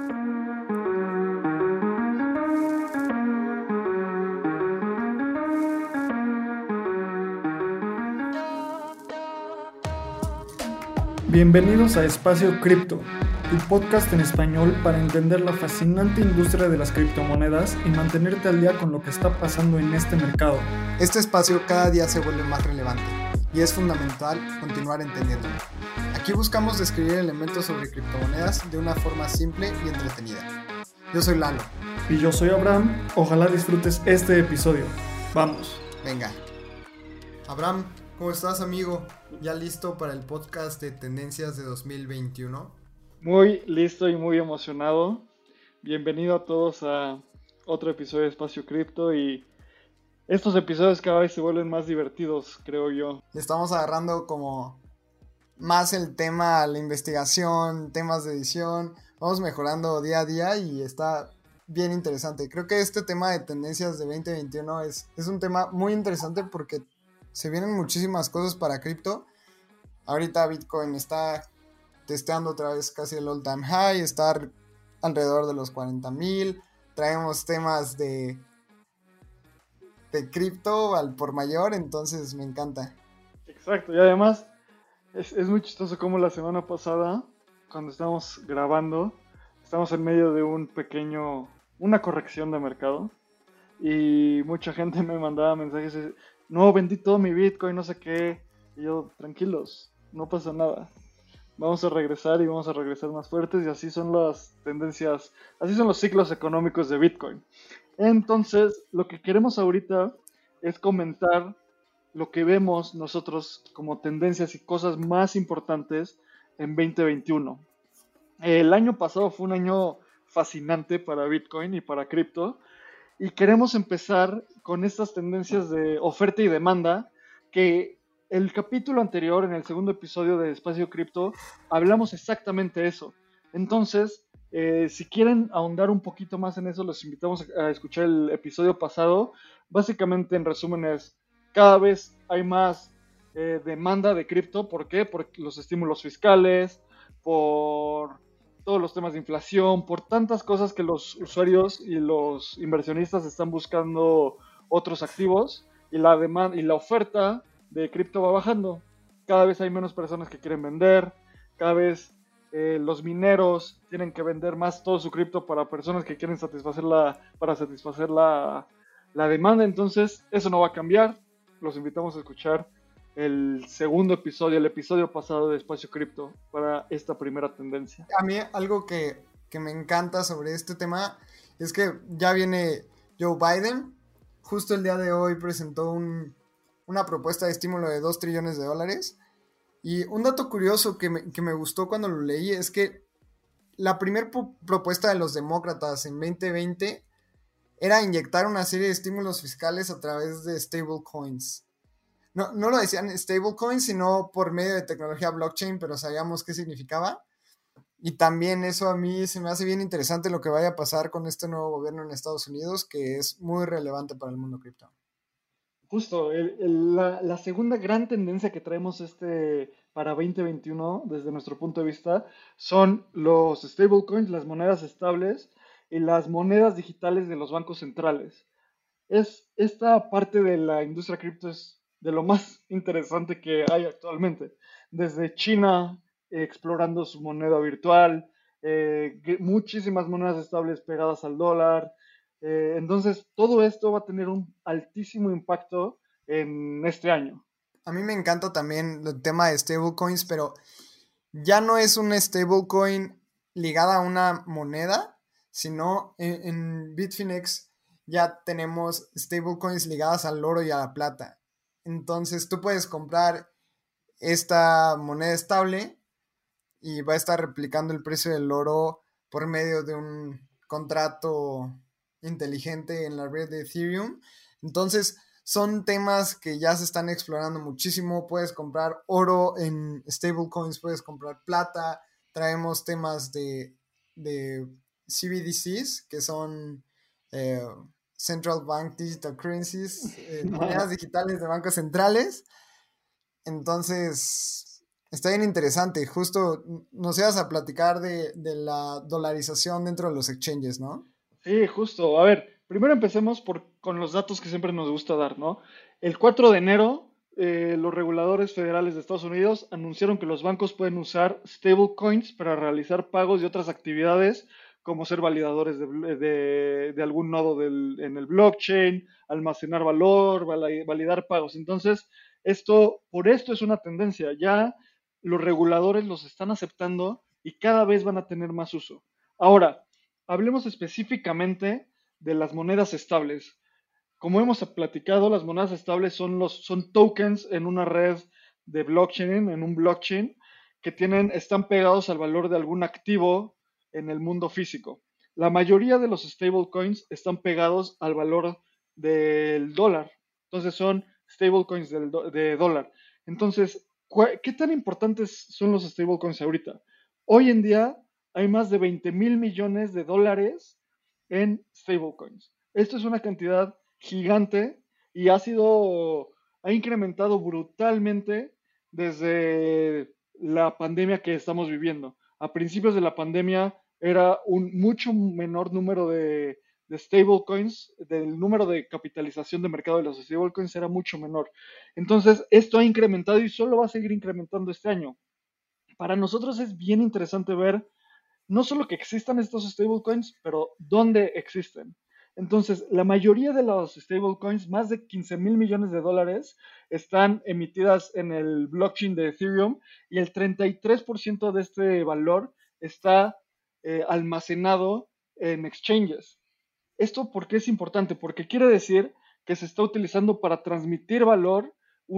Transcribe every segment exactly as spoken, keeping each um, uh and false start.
Bienvenidos a Espacio Cripto, tu podcast en español para entender la fascinante industria de las criptomonedas y mantenerte al día con lo que está pasando en este mercado. Este espacio cada día se vuelve más relevante y es fundamental continuar entendiéndolo. Aquí buscamos describir elementos sobre criptomonedas de una forma simple y entretenida. Yo soy Lalo. Y yo soy Abraham. Ojalá disfrutes este episodio. ¡Vamos! Venga. Abraham, ¿cómo estás, amigo? ¿Ya listo para el podcast de Tendencias de dos mil veintiuno? Muy listo y muy emocionado. Bienvenido a todos a otro episodio de Espacio Cripto, y estos episodios cada vez se vuelven más divertidos, creo yo. Le estamos agarrando como más el tema, la investigación, temas de edición. Vamos mejorando día a día y está bien interesante. Creo que este tema de Tendencias de veinte veintiuno es, es un tema muy interesante porque se vienen muchísimas cosas para cripto. Ahorita Bitcoin está testeando otra vez casi el all time high, está alrededor de los cuarenta mil. Traemos temas de, de cripto al por mayor, entonces me encanta. Exacto, y además es, es muy chistoso como la semana pasada, cuando estábamos grabando, estamos en medio de un pequeño, una corrección de mercado, y mucha gente me mandaba mensajes de, no, vendí todo mi Bitcoin, no sé qué, y yo, tranquilos, no pasa nada, vamos a regresar y vamos a regresar más fuertes, y así son las tendencias, así son los ciclos económicos de Bitcoin. Entonces, lo que queremos ahorita es comentar lo que vemos nosotros como tendencias y cosas más importantes en veinte veintiuno. El año pasado fue un año fascinante para Bitcoin y para cripto, y queremos empezar con estas tendencias de oferta y demanda, que el capítulo anterior, en el segundo episodio de Espacio Cripto, hablamos exactamente eso. Entonces, eh, si quieren ahondar un poquito más en eso, los invitamos a escuchar el episodio pasado. Básicamente, en resumen, es cada vez hay más eh, demanda de cripto. ¿Por qué? Por los estímulos fiscales, por todos los temas de inflación, por tantas cosas que los usuarios y los inversionistas están buscando otros activos, y la demanda y la oferta de cripto va bajando. Cada vez hay menos personas que quieren vender, cada vez eh, los mineros tienen que vender más todo su cripto para personas que quieren satisfacer la, para satisfacer la, la demanda. Entonces eso no va a cambiar. Los invitamos a escuchar el segundo episodio, el episodio pasado de Espacio Cripto, para esta primera tendencia. A mí algo que, que me encanta sobre este tema es que ya viene Joe Biden. Justo el día de hoy presentó un, una propuesta de estímulo de dos trillones de dólares. Y un dato curioso que me, que me gustó cuando lo leí es que la primera pro- propuesta de los demócratas en veinte veinte era inyectar una serie de estímulos fiscales a través de stablecoins. No, no lo decían stablecoins, sino por medio de tecnología blockchain, pero sabíamos qué significaba. Y también eso a mí se me hace bien interesante lo que vaya a pasar con este nuevo gobierno en Estados Unidos, que es muy relevante para el mundo cripto. Justo, el, el, la, la segunda gran tendencia que traemos este para veinte veintiuno, desde nuestro punto de vista, son los stablecoins, las monedas estables y las monedas digitales de los bancos centrales. Es, esta parte de la industria cripto es de lo más interesante que hay actualmente. Desde China eh, explorando su moneda virtual, eh, muchísimas monedas estables pegadas al dólar. Eh, entonces, todo esto va a tener un altísimo impacto en este año. A mí me encanta también el tema de stablecoins, pero ya no es una stablecoin ligada a una moneda, sino en, en Bitfinex ya tenemos stablecoins ligadas al oro y a la plata. Entonces tú puedes comprar esta moneda estable y va a estar replicando el precio del oro por medio de un contrato inteligente en la red de Ethereum. Entonces son temas que ya se están explorando muchísimo. Puedes comprar oro en stablecoins, puedes comprar plata. Traemos temas de, de C B D Cs, que son eh, Central Bank Digital Currencies, eh, monedas digitales de bancos centrales. Entonces, Está bien interesante. Justo nos ibas a platicar de, de la dolarización dentro de los exchanges, ¿no? Sí, justo. A ver, primero empecemos por, con los datos que siempre nos gusta dar, ¿no? El cuatro de enero, eh, los reguladores federales de Estados Unidos anunciaron que los bancos pueden usar stablecoins para realizar pagos y otras actividades, como ser validadores de, bl- de- de algún nodo del- en el blockchain, almacenar valor, vala- validar pagos. Entonces, esto, por esto es una tendencia. Ya los reguladores los están aceptando y cada vez van a tener más uso. Ahora, hablemos específicamente de las monedas estables. Como hemos platicado, las monedas estables son, los, son tokens en una red de blockchain, en un blockchain, que tienen, están pegados al valor de algún activo en el mundo físico. La mayoría de los stablecoins están pegados al valor del dólar. Entonces son stablecoins del do- de dólar. Entonces, ¿qué tan importantes son los stablecoins ahorita? Hoy en día hay más de veinte mil millones de dólares en stablecoins. Esto es una cantidad gigante y ha sido, ha incrementado brutalmente desde la pandemia que estamos viviendo. A principios de la pandemia era un mucho menor número de, de stablecoins, del número de capitalización de mercado de los stablecoins era mucho menor. Entonces, esto ha incrementado y solo va a seguir incrementando este año. Para nosotros es bien interesante ver no solo que existan estos stablecoins, pero dónde existen. Entonces, la mayoría de los stablecoins, más de quince mil millones de dólares, están emitidas en el blockchain de Ethereum y el treinta y tres por ciento de este valor está eh, almacenado en exchanges. ¿Esto por qué es importante? Porque quiere decir que se está utilizando para transmitir valor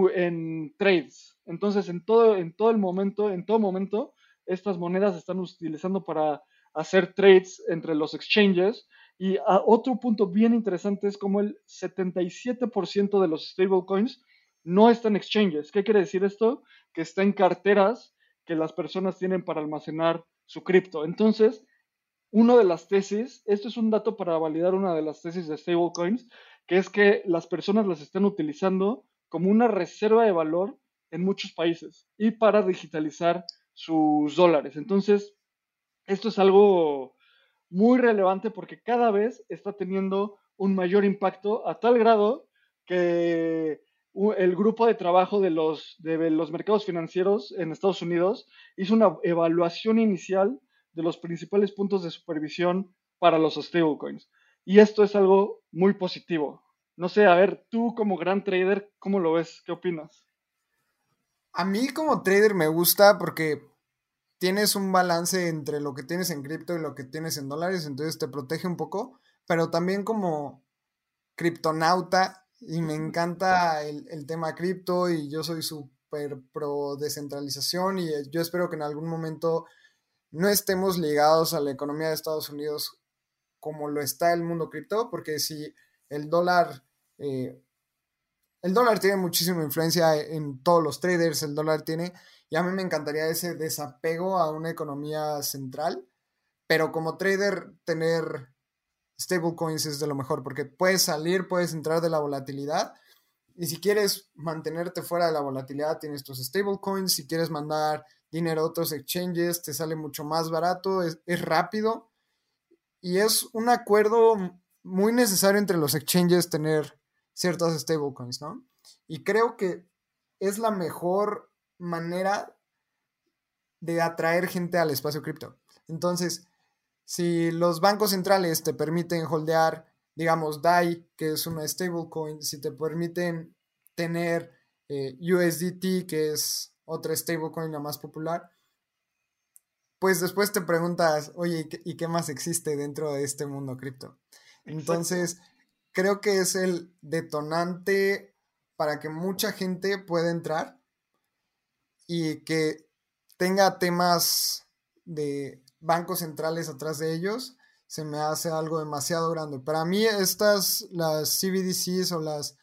en trades. Entonces, en todo, en todo el momento, en todo momento, estas monedas se están utilizando para hacer trades entre los exchanges. Y a otro punto bien interesante es como el setenta y siete por ciento de los stablecoins no están en exchanges. ¿Qué quiere decir esto? Que está en carteras que las personas tienen para almacenar su cripto. Entonces, una de las tesis, esto es un dato para validar una de las tesis de stablecoins, que es que las personas las están utilizando como una reserva de valor en muchos países y para digitalizar sus dólares. Entonces, esto es algo muy relevante porque cada vez está teniendo un mayor impacto a tal grado que el grupo de trabajo de los, de los mercados financieros en Estados Unidos hizo una evaluación inicial de los principales puntos de supervisión para los stablecoins. Y esto es algo muy positivo. No sé, a ver, tú como gran trader, ¿cómo lo ves? ¿Qué opinas? A mí como trader me gusta porque tienes un balance entre lo que tienes en cripto y lo que tienes en dólares, entonces te protege un poco, pero también como criptonauta y me encanta el, el tema cripto y yo soy súper pro descentralización y eh, yo espero que en algún momento no estemos ligados a la economía de Estados Unidos como lo está el mundo cripto, porque si el dólar, eh, el dólar tiene muchísima influencia en todos los traders, el dólar tiene, y a mí me encantaría ese desapego a una economía central, pero como trader tener stablecoins es de lo mejor, porque puedes salir, puedes entrar de la volatilidad, y si quieres mantenerte fuera de la volatilidad, tienes tus stablecoins, si quieres mandar dinero a otros exchanges, te sale mucho más barato, es, es rápido, y es un acuerdo muy necesario entre los exchanges tener ciertas stablecoins, ¿no? Y creo que es la mejor manera de atraer gente al espacio cripto. Entonces, si los bancos centrales te permiten holdear, digamos, D A I, que es una stablecoin, si te permiten tener eh, U S D T, que es otra stablecoin la más popular, pues después te preguntas, oye, ¿y qué, y qué más existe dentro de este mundo cripto? Exacto. Entonces, creo que es el detonante para que mucha gente pueda entrar y que tenga temas de bancos centrales atrás de ellos, se me hace algo demasiado grande. Para mí, estas, las C B D Cs o las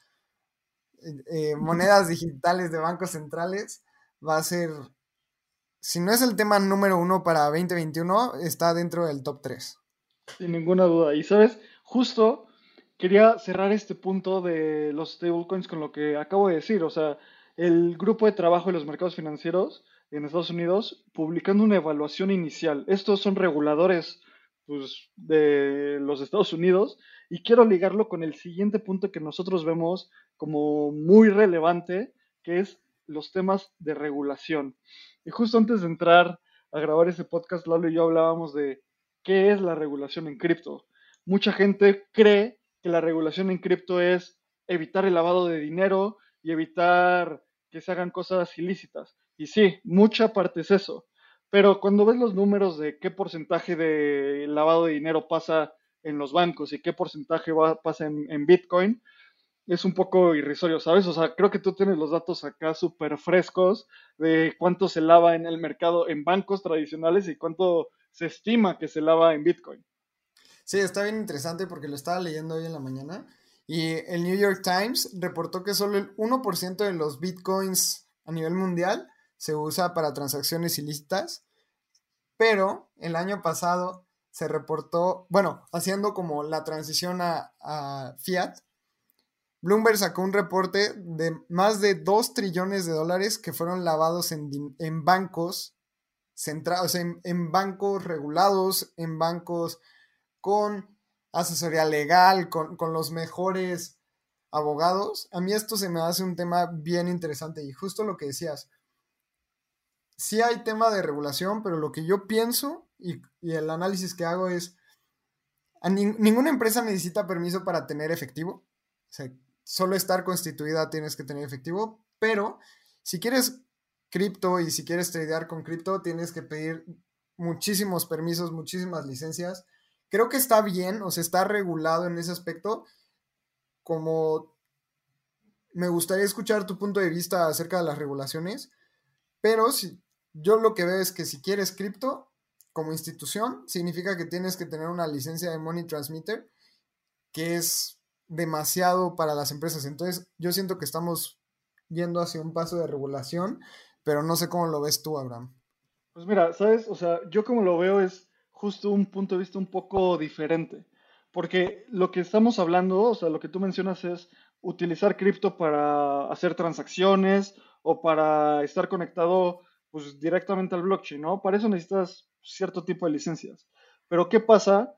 eh, monedas digitales de bancos centrales, va a ser, si no es el tema número uno para veinte veintiuno, está dentro del top tres. Sin ninguna duda. Y sabes, justo quería cerrar este punto de los stablecoins con lo que acabo de decir. O sea, el grupo de trabajo de los mercados financieros en Estados Unidos publicando una evaluación inicial. Estos son reguladores pues, de los Estados Unidos y quiero ligarlo con el siguiente punto que nosotros vemos como muy relevante, que es los temas de regulación. Y justo antes de entrar a grabar ese podcast, Lalo y yo hablábamos de qué es la regulación en cripto. Mucha gente cree que la regulación en cripto es evitar el lavado de dinero y evitar que se hagan cosas ilícitas. Y sí, mucha parte es eso. Pero cuando ves los números de qué porcentaje de lavado de dinero pasa en los bancos y qué porcentaje va, pasa en, en Bitcoin, es un poco irrisorio, ¿sabes? O sea, creo que tú tienes los datos acá súper frescos de cuánto se lava en el mercado en bancos tradicionales y cuánto se estima que se lava en Bitcoin. Sí, está bien interesante porque lo estaba leyendo hoy en la mañana y el New York Times reportó que solo el uno por ciento de los bitcoins a nivel mundial se usa para transacciones ilícitas, pero el año pasado se reportó, bueno, haciendo como la transición a, a fiat, Bloomberg sacó un reporte de más de dos trillones de dólares que fueron lavados en, en bancos centrados, en, en bancos regulados, en bancos con asesoría legal, con, con los mejores abogados. A mí esto se me hace un tema bien interesante y justo lo que decías. Sí hay tema de regulación, pero lo que yo pienso y, y el análisis que hago es, a ni, ninguna empresa necesita permiso para tener efectivo. O sea, solo estar constituida tienes que tener efectivo, pero si quieres cripto y si quieres tradear con cripto, tienes que pedir muchísimos permisos, muchísimas licencias. Creo que está bien, o sea, está regulado en ese aspecto. Como me gustaría escuchar tu punto de vista acerca de las regulaciones, pero si, yo lo que veo es que si quieres cripto como institución, significa que tienes que tener una licencia de Money Transmitter, que es demasiado para las empresas. Entonces, yo siento que estamos yendo hacia un paso de regulación, pero no sé cómo lo ves tú, Abraham. Pues mira, ¿sabes? O sea, yo como lo veo es justo un punto de vista un poco diferente. Porque lo que estamos hablando, o sea, lo que tú mencionas es utilizar cripto para hacer transacciones o para estar conectado pues directamente al blockchain, ¿no? Para eso necesitas cierto tipo de licencias. Pero ¿qué pasa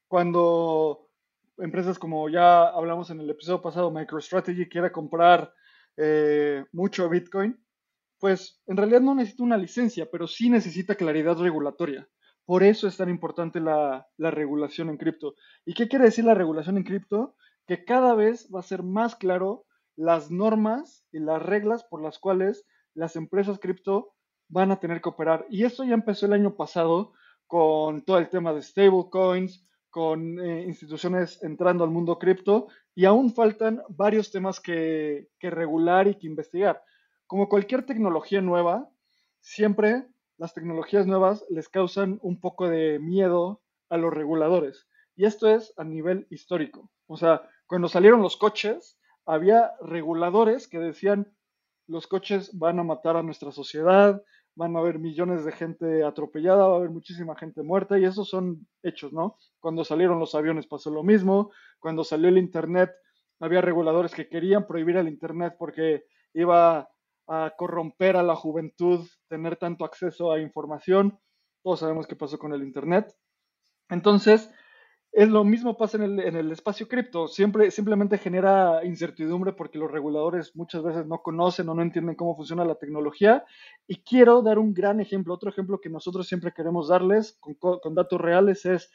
cuando empresas como ya hablamos en el episodio pasado, MicroStrategy quiere comprar eh, mucho Bitcoin? Pues en realidad no necesita una licencia, pero sí necesita claridad regulatoria. Por eso es tan importante la, la regulación en cripto. ¿Y qué quiere decir la regulación en cripto? Que cada vez va a ser más claro las normas y las reglas por las cuales las empresas cripto van a tener que operar. Y esto ya empezó el año pasado con todo el tema de stablecoins, con eh, instituciones entrando al mundo cripto, y aún faltan varios temas que, que regular y que investigar. Como cualquier tecnología nueva, siempre las tecnologías nuevas les causan un poco de miedo a los reguladores. Y esto es a nivel histórico. O sea, cuando salieron los coches, había reguladores que decían, los coches van a matar a nuestra sociedad, van a haber millones de gente atropellada, va a haber muchísima gente muerta, y esos son hechos, ¿no? Cuando salieron los aviones pasó lo mismo, cuando salió el Internet, había reguladores que querían prohibir el Internet porque iba a corromper a la juventud, tener tanto acceso a información. Todos sabemos qué pasó con el Internet. Entonces, es lo mismo pasa en el, en el espacio cripto. Siempre, simplemente genera incertidumbre porque los reguladores muchas veces no conocen o no entienden cómo funciona la tecnología. Y quiero dar un gran ejemplo. Otro ejemplo que nosotros siempre queremos darles con, con datos reales es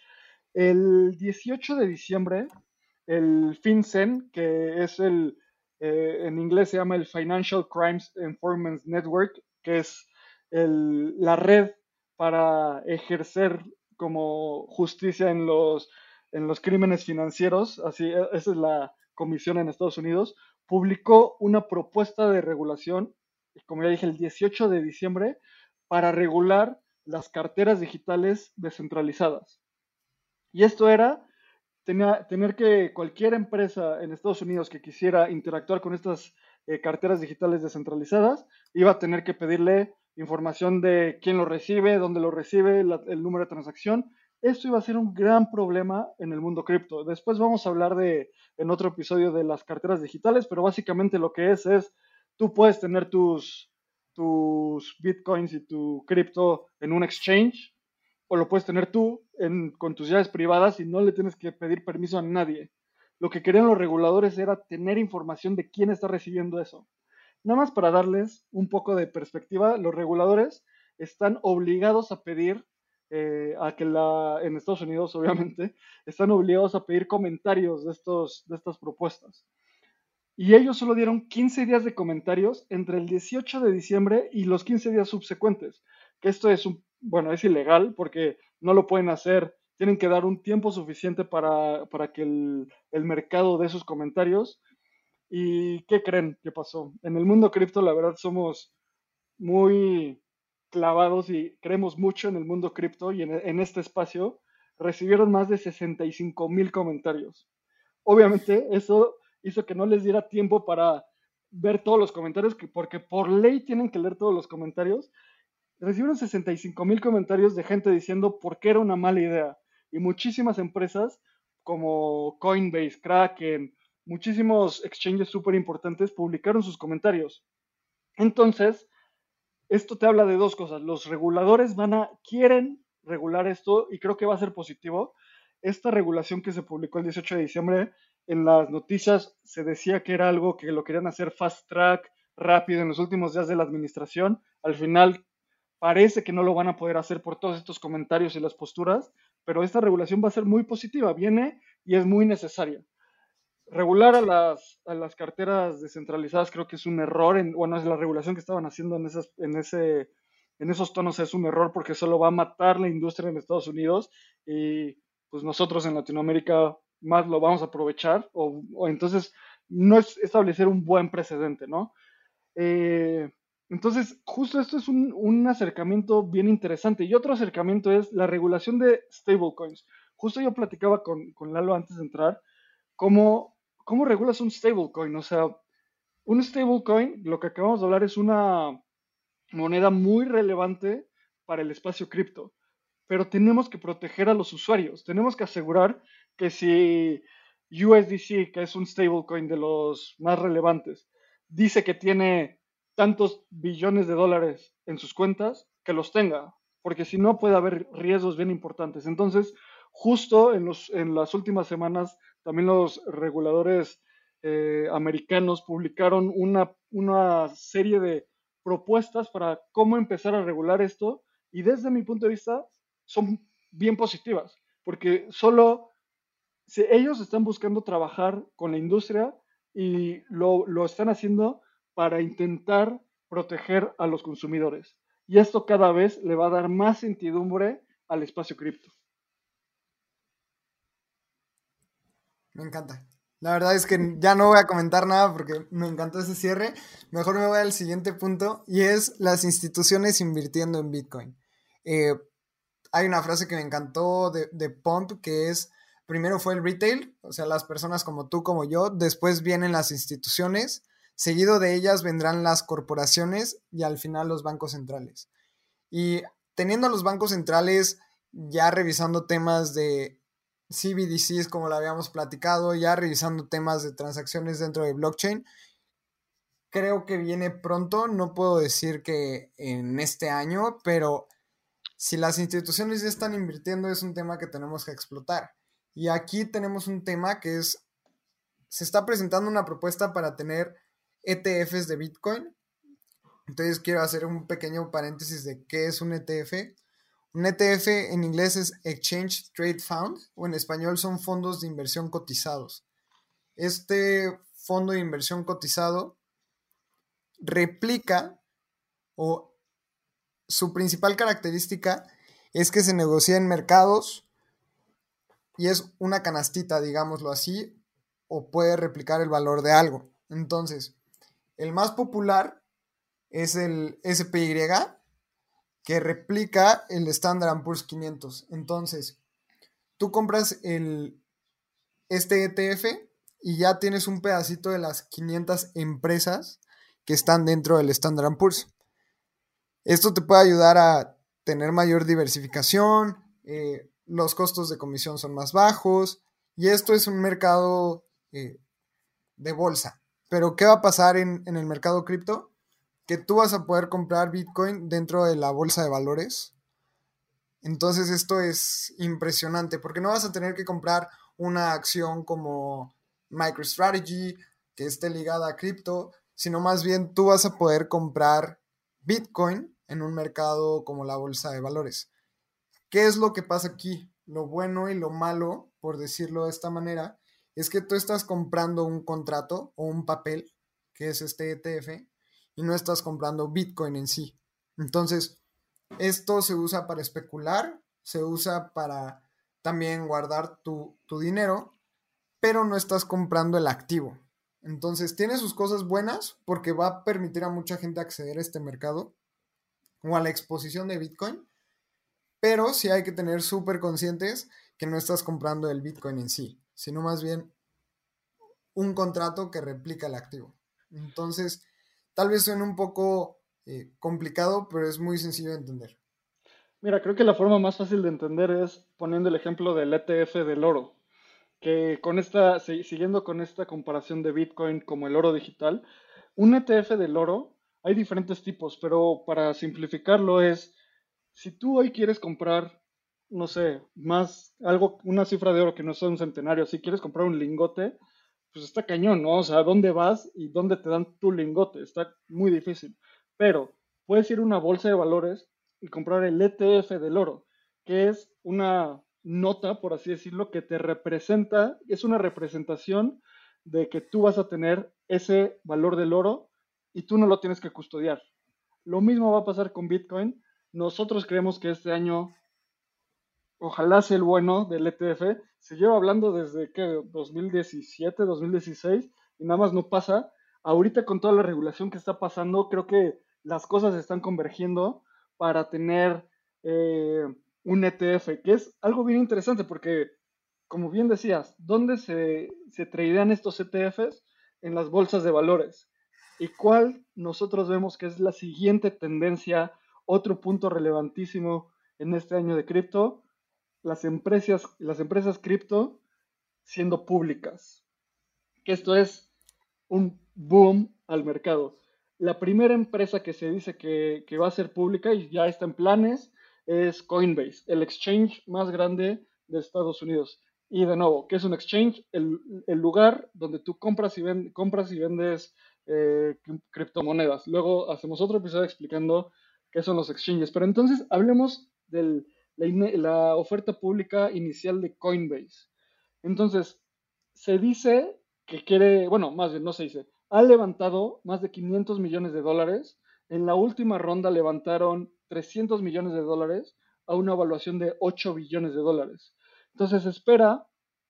el dieciocho de diciembre, el FinCEN, que es el, eh, en inglés se llama el Financial Crimes Enforcement Network, que es el, la red para ejercer como justicia en los, en los crímenes financieros, así, esa es la comisión en Estados Unidos, publicó una propuesta de regulación, como ya dije, el dieciocho de diciembre, para regular las carteras digitales descentralizadas. Y esto era tenía, tener que cualquier empresa en Estados Unidos que quisiera interactuar con estas eh, carteras digitales descentralizadas, iba a tener que pedirle información de quién lo recibe, dónde lo recibe, la, el número de transacción. Esto iba a ser un gran problema en el mundo cripto. Después vamos a hablar de, en otro episodio de las carteras digitales, pero básicamente lo que es es, tú puedes tener tus, tus bitcoins y tu cripto en un exchange, o lo puedes tener tú en, con tus llaves privadas y no le tienes que pedir permiso a nadie. Lo que querían los reguladores era tener información de quién está recibiendo eso. Nada más para darles un poco de perspectiva, los reguladores están obligados a pedir, eh, a que la, en Estados Unidos obviamente, están obligados a pedir comentarios de, estos, de estas propuestas. Y ellos solo dieron quince días de comentarios entre el dieciocho de diciembre y los quince días subsecuentes. Que esto es, un, bueno, es ilegal porque no lo pueden hacer. Tienen que dar un tiempo suficiente para, para que el, el mercado dé sus comentarios. ¿Y qué creen que pasó? En el mundo cripto, la verdad, somos muy clavados y creemos mucho en el mundo cripto y en, en este espacio recibieron más de sesenta y cinco mil comentarios. Obviamente, eso hizo que no les diera tiempo para ver todos los comentarios, porque por ley tienen que leer todos los comentarios. Recibieron sesenta y cinco mil comentarios de gente diciendo por qué era una mala idea. Y muchísimas empresas como Coinbase, Kraken, muchísimos exchanges súper importantes publicaron sus comentarios. Entonces, esto te habla de dos cosas. Los reguladores van a, quieren regular esto y creo que va a ser positivo. Esta regulación que se publicó el dieciocho de diciembre, en las noticias se decía que era algo que lo querían hacer fast track, rápido, en los últimos días de la administración. Al final parece que no lo van a poder hacer por todos estos comentarios y las posturas, pero esta regulación va a ser muy positiva, viene y es muy necesaria. Regular a las, a las carteras descentralizadas creo que es un error, en, bueno, es la regulación que estaban haciendo en, esas, en, ese, en esos tonos es un error porque solo va a matar la industria en Estados Unidos y pues nosotros en Latinoamérica más lo vamos a aprovechar o, o entonces no es establecer un buen precedente, ¿no? Eh, entonces, justo esto es un, un, acercamiento bien interesante. Y otro acercamiento es la regulación de stablecoins. Justo yo platicaba con, con Lalo antes de entrar, cómo, cómo regulas un stablecoin. O sea, un stablecoin, lo que acabamos de hablar, es una moneda muy relevante para el espacio cripto. Pero tenemos que proteger a los usuarios. Tenemos que asegurar que si U S D C, que es un stablecoin de los más relevantes, dice que tiene tantos billones de dólares en sus cuentas, que los tenga, porque si no puede haber riesgos bien importantes. Entonces, justo en, los, en las últimas semanas, también los reguladores eh, americanos publicaron una, una serie de propuestas para cómo empezar a regular esto, y desde mi punto de vista son bien positivas, porque solo si ellos están buscando trabajar con la industria y lo, lo están haciendo para intentar proteger a los consumidores. Y esto cada vez le va a dar más incertidumbre al espacio cripto. Me encanta. La verdad es que ya no voy a comentar nada porque me encantó ese cierre. Mejor me voy al siguiente punto y es las instituciones invirtiendo en Bitcoin. Eh, hay una frase que me encantó de, de Pump que es: primero fue el retail, o sea, las personas como tú, como yo, después vienen las instituciones, seguido de ellas vendrán las corporaciones y al final los bancos centrales. Y teniendo a los bancos centrales ya revisando temas de C B D Cs como lo habíamos platicado, ya revisando temas de transacciones dentro de blockchain, creo que viene pronto, no puedo decir que en este año, pero si las instituciones ya están invirtiendo es un tema que tenemos que explotar. Y aquí tenemos un tema que es, se está presentando una propuesta para tener E T Fs de Bitcoin. Entonces quiero hacer un pequeño paréntesis de qué es un E T F. Un E T F en inglés es Exchange Trade Fund, o en español son fondos de inversión cotizados. Este fondo de inversión cotizado replica, o su principal característica es que se negocia en mercados y es una canastita, digámoslo así, o puede replicar el valor de algo. Entonces, el más popular es el S P Y, que replica el Standard and Poor's quinientos. Entonces, tú compras el, este E T F y ya tienes un pedacito de las quinientas empresas que están dentro del Standard and Poor's. Esto te puede ayudar a tener mayor diversificación, eh, los costos de comisión son más bajos, y esto es un mercado eh, de bolsa. Pero ¿qué va a pasar en, en el mercado cripto? que tú vas a poder comprar Bitcoin dentro de la bolsa de valores. Entonces esto es impresionante porque no vas a tener que comprar una acción como MicroStrategy que esté ligada a cripto, sino más bien tú vas a poder comprar Bitcoin en un mercado como la bolsa de valores. ¿Qué es lo que pasa aquí? Lo bueno y lo malo, por decirlo de esta manera, es que tú estás comprando un contrato o un papel, que es este E T F, y no estás comprando Bitcoin en sí. Entonces, esto se usa para especular, se usa para también guardar tu, tu dinero, pero no estás comprando el activo. Entonces, tiene sus cosas buenas porque va a permitir a mucha gente acceder a este mercado o a la exposición de Bitcoin, pero sí hay que tener súper conscientes que no estás comprando el Bitcoin en sí, sino más bien un contrato que replica el activo. Entonces, tal vez suene un poco eh, complicado, pero es muy sencillo de entender. Mira, creo que la forma más fácil de entender es poniendo el ejemplo del E T F del oro, que con esta, si- siguiendo con esta comparación de Bitcoin como el oro digital, un E T F del oro, hay diferentes tipos, pero para simplificarlo es, si tú hoy quieres comprar, no sé, más, algo, una cifra de oro que no sea un centenario, si quieres comprar un lingote, pues está cañón, ¿no? O sea, ¿dónde vas y dónde te dan tu lingote? Está muy difícil. Pero puedes ir a una bolsa de valores y comprar el E T F del oro, que es una nota, por así decirlo, que te representa, es una representación de que tú vas a tener ese valor del oro y tú no lo tienes que custodiar. Lo mismo va a pasar con Bitcoin. Nosotros creemos que este año, ojalá sea el bueno del E T F, se lleva hablando desde que dos mil diecisiete, dos mil dieciséis y nada más no pasa. Ahorita con toda la regulación que está pasando, creo que las cosas están convergiendo para tener eh, un E T F, que es algo bien interesante porque, como bien decías, ¿dónde se, se tradean estos E T Fs? En las bolsas de valores. ¿Y cuál nosotros vemos que es la siguiente tendencia, otro punto relevantísimo en este año de cripto? Las empresas, las empresas cripto siendo públicas. Que esto es un boom al mercado. La primera empresa que se dice que, que va a ser pública y ya está en planes es Coinbase, el exchange más grande de Estados Unidos. Y de nuevo, ¿qué es un exchange? El, el lugar donde tú compras y, ven, compras y vendes eh, criptomonedas. Luego hacemos otro episodio explicando qué son los exchanges. Pero entonces hablemos de la, la oferta pública inicial de Coinbase. Entonces, se dice que quiere, bueno, más bien no se dice, ha levantado más de quinientos millones de dólares. En la última ronda levantaron trescientos millones de dólares a una evaluación de ocho billones de dólares. Entonces se espera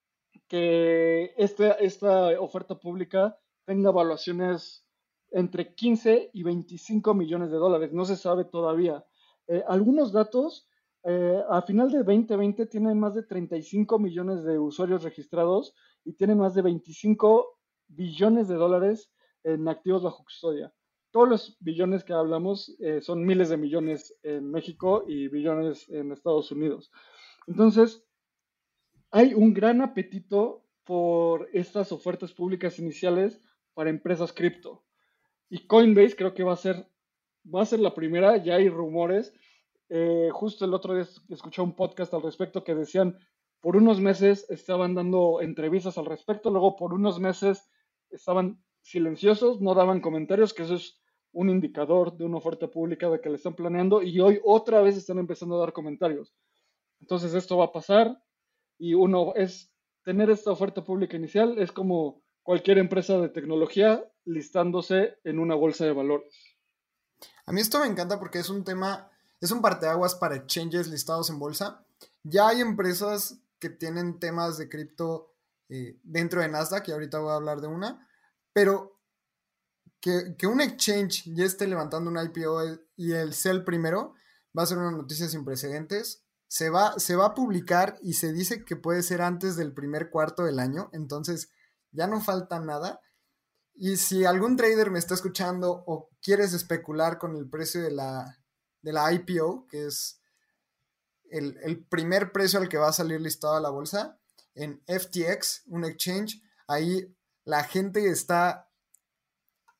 que esta, esta oferta pública tenga evaluaciones entre quince y veinticinco millones de dólares. No se sabe todavía. Eh, algunos datos, eh, a final de veinte veinte tienen más de treinta y cinco millones de usuarios registrados y tienen más de veinticinco billones de dólares en activos bajo custodia. Todos los billones que hablamos eh, son miles de millones en México y billones en Estados Unidos. Entonces, hay un gran apetito por estas ofertas públicas iniciales para empresas cripto. Y Coinbase creo que va a ser, va a ser la primera, ya hay rumores. Eh, justo el otro día escuché un podcast al respecto que decían, por unos meses estaban dando entrevistas al respecto, luego por unos meses estaban silenciosos, no daban comentarios, que eso es un indicador de una oferta pública de que le están planeando, y hoy otra vez están empezando a dar comentarios. Entonces esto va a pasar, y uno es tener esta oferta pública inicial, es como cualquier empresa de tecnología listándose en una bolsa de valores. A mí esto me encanta porque es un tema, es un parteaguas para exchanges listados en bolsa. Ya hay empresas que tienen temas de cripto eh, dentro de Nasdaq, y ahorita voy a hablar de una, pero que, que un exchange ya esté levantando un I P O y el sea el primero, va a ser una noticia sin precedentes. Se va, se va a publicar y se dice que puede ser antes del primer cuarto del año, entonces ya no falta nada. Y si algún trader me está escuchando o quieres especular con el precio de la, de la I P O, que es el, el primer precio al que va a salir listado a la bolsa, en F T X, un exchange, ahí la gente está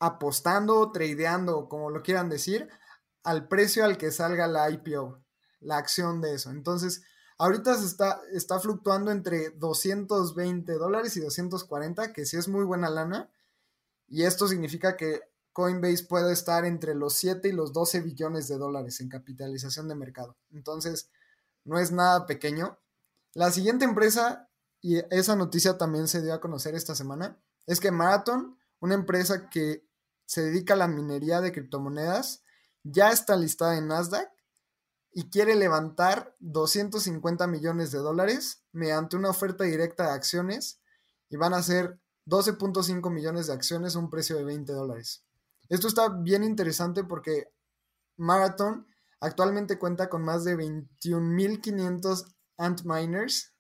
apostando, tradeando, como lo quieran decir, al precio al que salga la I P O, la acción de eso. Entonces, ahorita se está, está fluctuando entre doscientos veinte dólares y doscientos cuarenta, que sí es muy buena lana, y esto significa que Coinbase puede estar entre los siete y los doce billones de dólares en capitalización de mercado. Entonces, no es nada pequeño. La siguiente empresa, y esa noticia también se dio a conocer esta semana, es que Marathon, una empresa que se dedica a la minería de criptomonedas, ya está listada en Nasdaq y quiere levantar doscientos cincuenta millones de dólares mediante una oferta directa de acciones, y van a ser doce punto cinco millones de acciones a un precio de veinte dólares. Esto está bien interesante porque Marathon actualmente cuenta con más de veintiún mil quinientos Antminers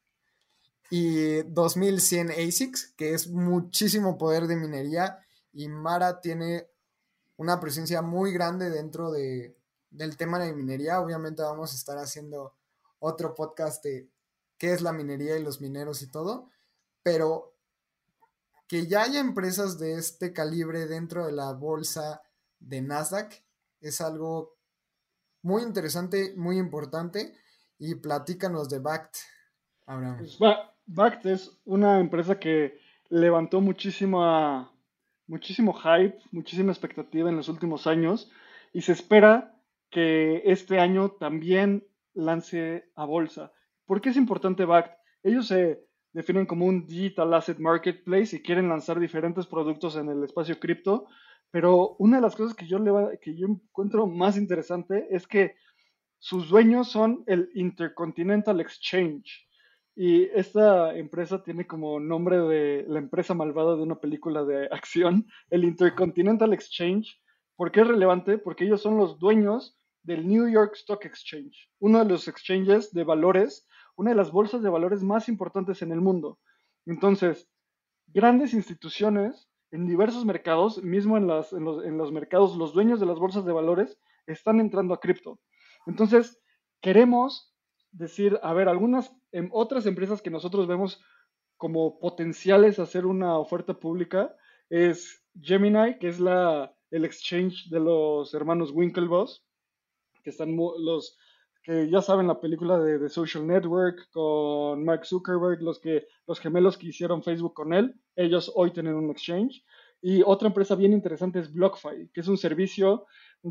y dos mil cien A S I Cs, que es muchísimo poder de minería, y Mara tiene una presencia muy grande dentro de, del tema de minería. Obviamente vamos a estar haciendo otro podcast de qué es la minería y los mineros y todo, pero que ya haya empresas de este calibre dentro de la bolsa de Nasdaq es algo muy interesante, muy importante. Y platícanos de Bakkt, Abraham. Pues Ba- Bakkt es una empresa que levantó muchísima, muchísimo hype, muchísima expectativa en los últimos años y se espera que este año también lance a bolsa. ¿Por qué es importante Bakkt? Ellos se definen como un digital asset marketplace y quieren lanzar diferentes productos en el espacio cripto, pero una de las cosas que yo, le va- que yo encuentro más interesante es que sus dueños son el Intercontinental Exchange. Y esta empresa tiene como nombre de la empresa malvada de una película de acción, el Intercontinental Exchange. ¿Por qué es relevante? Porque ellos son los dueños del New York Stock Exchange, uno de los exchanges de valores, una de las bolsas de valores más importantes en el mundo. Entonces, grandes instituciones en diversos mercados, mismo en, las, en, los, en los mercados, los dueños de las bolsas de valores están entrando a cripto. Entonces, queremos decir, a ver, algunas em, otras empresas que nosotros vemos como potenciales a hacer una oferta pública es Gemini, que es la, el exchange de los hermanos Winklevoss, que están los que ya saben la película de The Social Network con Mark Zuckerberg, los que los gemelos que hicieron Facebook con él, ellos hoy tienen un exchange. Y otra empresa bien interesante es BlockFi, que es un servicio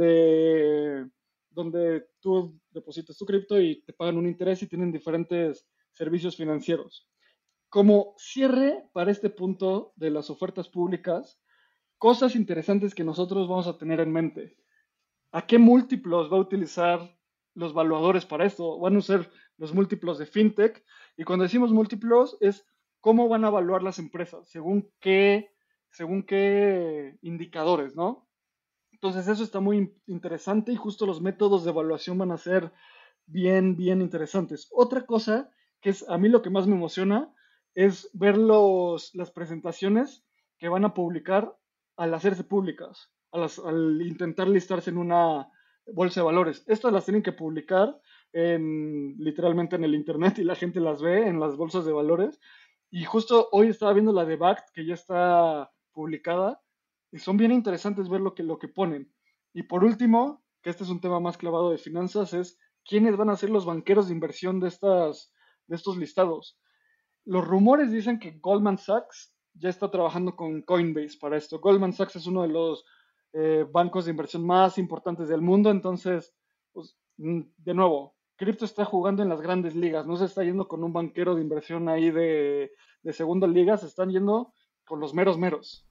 de donde tú depositas tu cripto y te pagan un interés y tienen diferentes servicios financieros. Como cierre para este punto de las ofertas públicas, cosas interesantes que nosotros vamos a tener en mente. ¿A qué múltiplos va a utilizar los valuadores para esto? Van a usar los múltiplos de fintech. Y cuando decimos múltiplos es cómo van a evaluar las empresas, según qué, según qué indicadores, ¿no? Entonces eso está muy interesante y justo los métodos de evaluación van a ser bien, bien interesantes. Otra cosa que es a mí lo que más me emociona es ver los, las presentaciones que van a publicar al hacerse públicas, a las, al intentar listarse en una bolsa de valores. Estas las tienen que publicar en, literalmente en el internet y la gente las ve en las bolsas de valores. Y justo hoy estaba viendo la de Bakkt que ya está publicada y son bien interesantes ver lo que, lo que ponen. Y por último, que este es un tema más clavado de finanzas, es quiénes van a ser los banqueros de inversión de, estas, de estos listados. Los rumores dicen que Goldman Sachs ya está trabajando con Coinbase para esto. Goldman Sachs es uno de los eh, bancos de inversión más importantes del mundo, entonces, pues, de nuevo, cripto está jugando en las grandes ligas, no se está yendo con un banquero de inversión ahí de, de segunda liga, se están yendo con los meros meros.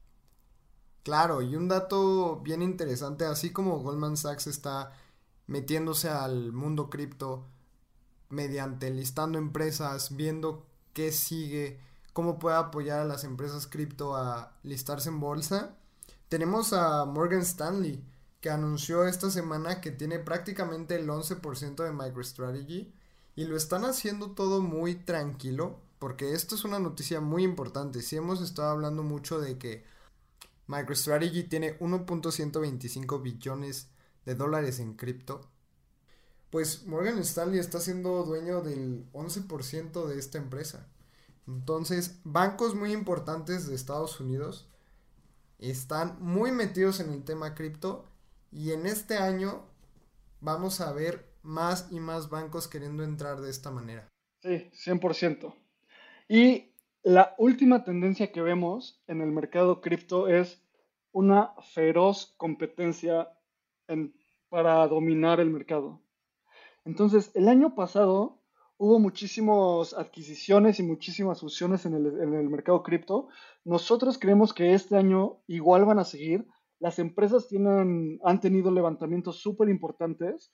Claro, y un dato bien interesante, así como Goldman Sachs está metiéndose al mundo cripto mediante listando empresas, viendo qué sigue, cómo puede apoyar a las empresas cripto a listarse en bolsa. Tenemos a Morgan Stanley, que anunció esta semana que tiene prácticamente el once por ciento de MicroStrategy, y lo están haciendo todo muy tranquilo, porque esto es una noticia muy importante. Si hemos estado hablando mucho de que MicroStrategy tiene uno punto ciento veinticinco billones de dólares en cripto, pues Morgan Stanley está siendo dueño del once por ciento de esta empresa. Entonces, bancos muy importantes de Estados Unidos están muy metidos en el tema cripto y en este año vamos a ver más y más bancos queriendo entrar de esta manera. Sí, cien por ciento. Y la última tendencia que vemos en el mercado cripto es una feroz competencia en- para dominar el mercado. Entonces, el año pasado hubo muchísimas adquisiciones y muchísimas fusiones en el, en el mercado cripto. Nosotros creemos que este año igual van a seguir. Las empresas tienen, han tenido levantamientos súper importantes.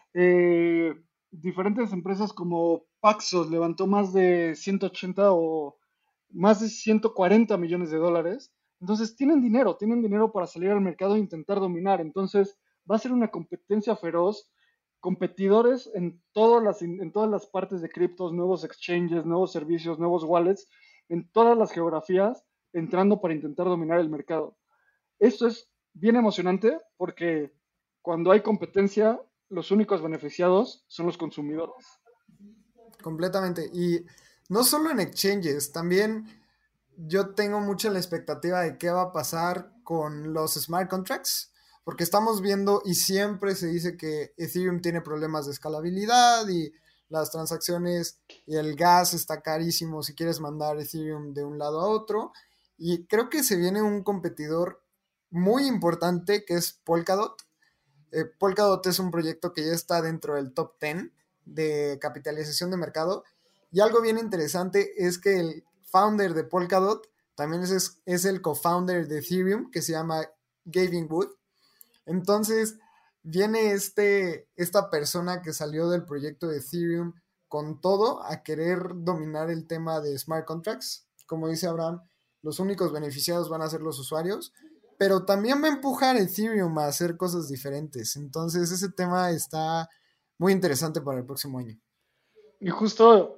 Eh, Diferentes empresas como Paxos levantó más de ciento ochenta o más de ciento cuarenta millones de dólares. Entonces tienen dinero, tienen dinero para salir al mercado e intentar dominar. Entonces va a ser una competencia feroz, competidores en todas las, en todas las partes de criptos, nuevos exchanges, nuevos servicios, nuevos wallets, en todas las geografías, entrando para intentar dominar el mercado. Esto es bien emocionante porque cuando hay competencia, los únicos beneficiados son los consumidores. Completamente. Y no solo en exchanges, también yo tengo mucha la expectativa de qué va a pasar con los smart contracts, porque estamos viendo y siempre se dice que Ethereum tiene problemas de escalabilidad y las transacciones y el gas está carísimo si quieres mandar Ethereum de un lado a otro. Y creo que se viene un competidor muy importante que es Polkadot. Eh, Polkadot es un proyecto que ya está dentro del top diez de capitalización de mercado. Y algo bien interesante es que el founder de Polkadot también es, es el co-founder de Ethereum, que se llama Gavin Wood. Entonces, viene este, esta persona que salió del proyecto de Ethereum con todo a querer dominar el tema de smart contracts. Como dice Abraham, los únicos beneficiados van a ser los usuarios, pero también va a empujar Ethereum a hacer cosas diferentes. Entonces, ese tema está muy interesante para el próximo año. Y justo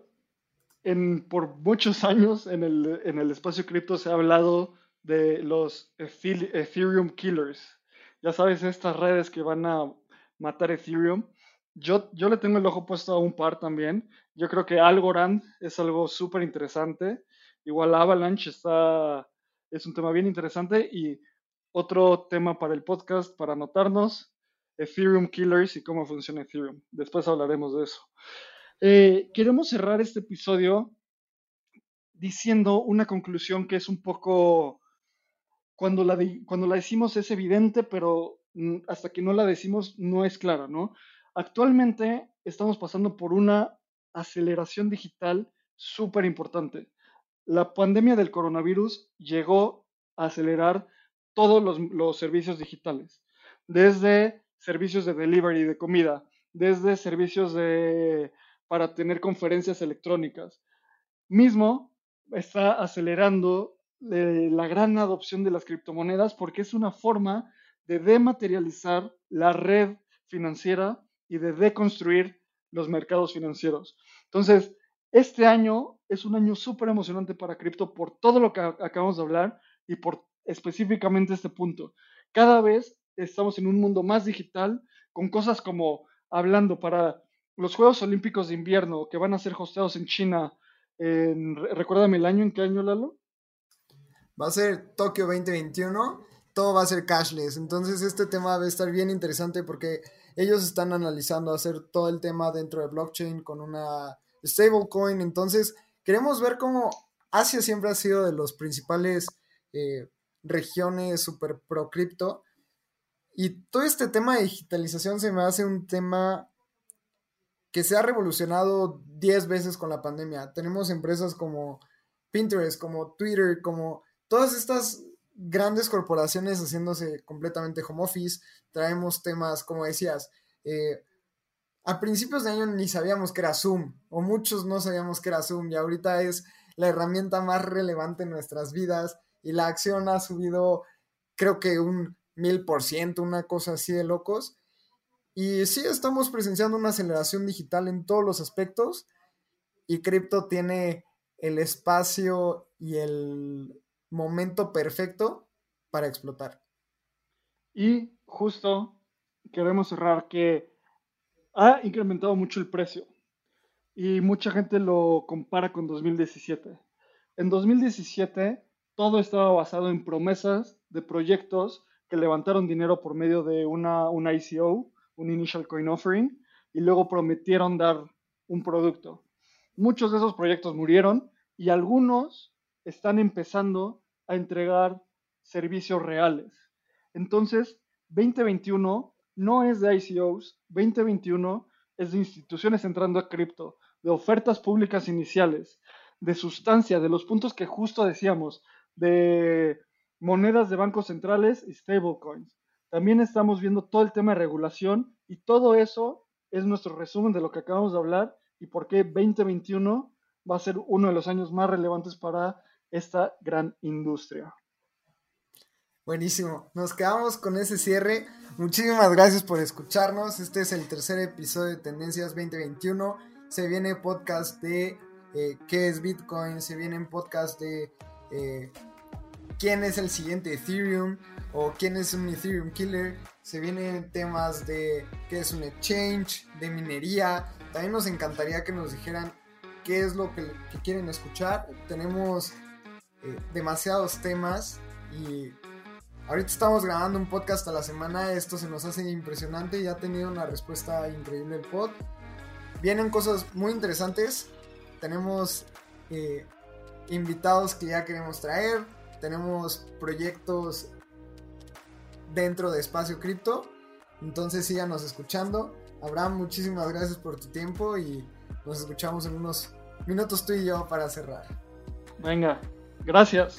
en, por muchos años en el, en el espacio cripto se ha hablado de los Ethereum Killers. Ya sabes, estas redes que van a matar Ethereum. Yo, yo le tengo el ojo puesto a un par también. Yo creo que Algorand es algo súper interesante. Igual Avalanche está, es un tema bien interesante. Y otro tema para el podcast, para anotarnos, Ethereum Killers y cómo funciona Ethereum. Después hablaremos de eso. Eh, queremos cerrar este episodio diciendo una conclusión que es un poco, cuando la, de, cuando la decimos es evidente, pero mm, hasta que no la decimos no es clara, ¿no? Actualmente estamos pasando por una aceleración digital súper importante. La pandemia del coronavirus llegó a acelerar todos los, los servicios digitales, desde servicios de delivery de comida, desde servicios de, para tener conferencias electrónicas, mismo está acelerando eh, la gran adopción de las criptomonedas porque es una forma de dematerializar la red financiera y de deconstruir los mercados financieros. Entonces, este año es un año súper emocionante para cripto por todo lo que acabamos de hablar y por específicamente este punto. Cada vez estamos en un mundo más digital con cosas como hablando para los Juegos Olímpicos de Invierno que van a ser hosteados en China. En, recuérdame el año, ¿en qué año, Lalo? Va a ser Tokio veinte veintiuno, todo va a ser cashless. Entonces este tema va a estar bien interesante porque ellos están analizando hacer todo el tema dentro de blockchain con una stablecoin. Entonces queremos ver cómo Asia siempre ha sido de los principales eh, regiones super pro cripto. Y todo este tema de digitalización se me hace un tema que se ha revolucionado diez veces con la pandemia. Tenemos empresas como Pinterest, como Twitter, como todas estas grandes corporaciones haciéndose completamente home office. Traemos temas, como decías, eh, a principios de año ni sabíamos que era Zoom, o muchos no sabíamos que era Zoom, y ahorita es la herramienta más relevante en nuestras vidas, y la acción ha subido, creo que un mil por ciento, una cosa así de locos. Y sí, estamos presenciando una aceleración digital en todos los aspectos y cripto tiene el espacio y el momento perfecto para explotar. Y justo queremos cerrar que ha incrementado mucho el precio y mucha gente lo compara con dos mil diecisiete. En dos mil diecisiete todo estaba basado en promesas de proyectos que levantaron dinero por medio de una, una I C O, un Initial Coin Offering, y luego prometieron dar un producto. Muchos de esos proyectos murieron y algunos están empezando a entregar servicios reales. Entonces, veinte veintiuno no es de I C Os, veinte veintiuno es de instituciones entrando a cripto, de ofertas públicas iniciales, de sustancia, de los puntos que justo decíamos, de monedas de bancos centrales y stablecoins. También estamos viendo todo el tema de regulación y todo eso es nuestro resumen de lo que acabamos de hablar y por qué veinte veintiuno va a ser uno de los años más relevantes para esta gran industria. Buenísimo, nos quedamos con ese cierre. Muchísimas gracias por escucharnos. Este es el tercer episodio de Tendencias veinte veintiuno. Se viene podcast de eh, qué es Bitcoin, se vienen podcast de eh, quién es el siguiente Ethereum o quién es un Ethereum killer. Se vienen temas de qué es un exchange, de minería. También nos encantaría que nos dijeran qué es lo que, que quieren escuchar. Tenemos eh, demasiados temas y ahorita estamos grabando un podcast a la semana. Esto se nos hace impresionante y ha tenido una respuesta increíble el pod. Vienen cosas muy interesantes. Tenemos eh, invitados que ya queremos traer. Tenemos proyectos dentro de Espacio Cripto. Entonces síganos escuchando. Abraham, muchísimas gracias por tu tiempo y nos escuchamos en unos minutos tú y yo para cerrar. Venga, gracias.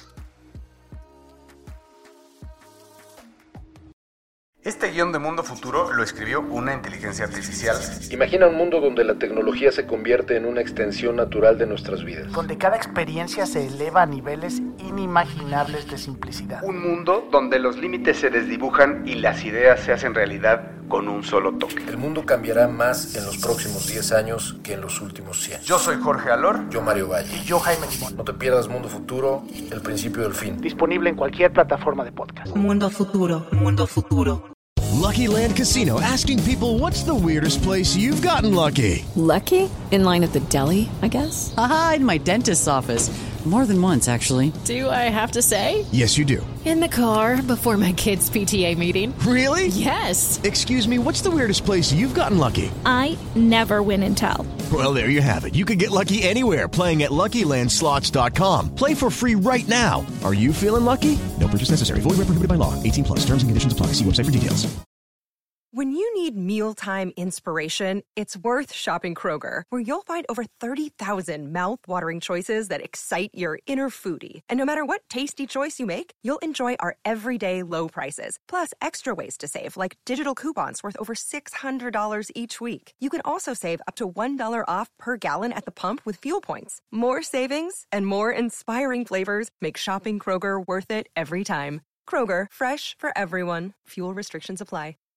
Este guión de Mundo Futuro lo escribió una inteligencia artificial. Imagina un mundo donde la tecnología se convierte en una extensión natural de nuestras vidas. Donde cada experiencia se eleva a niveles inimaginables de simplicidad. Un mundo donde los límites se desdibujan y las ideas se hacen realidad con un solo toque. El mundo cambiará más en los próximos diez años que en los últimos cien. Yo soy Jorge Alor. Yo Mario Valle. Y yo Jaime Limón. No te pierdas Mundo Futuro, el principio del fin. Disponible en cualquier plataforma de podcast. Mundo Futuro, Mundo Futuro. Lucky Land Casino, asking people, what's the weirdest place you've gotten lucky? Lucky? In line at the deli, I guess? Aha, in my dentist's office. More than once, actually. Do I have to say? Yes, you do. In the car before my kids' P T A meeting. Really? Yes. Excuse me, what's the weirdest place you've gotten lucky? I never win and tell. Well, there you have it. You can get lucky anywhere, playing at Lucky Land Slots dot com. Play for free right now. Are you feeling lucky? No purchase necessary. Void where prohibited by law. eighteen plus. Terms and conditions apply. See website for details. When you need mealtime inspiration, it's worth shopping Kroger, where you'll find over thirty thousand mouth-watering choices that excite your inner foodie. And no matter what tasty choice you make, you'll enjoy our everyday low prices, plus extra ways to save, like digital coupons worth over six hundred dollars each week. You can also save up to one dollar off per gallon at the pump with fuel points. More savings and more inspiring flavors make shopping Kroger worth it every time. Kroger, fresh for everyone. Fuel restrictions apply.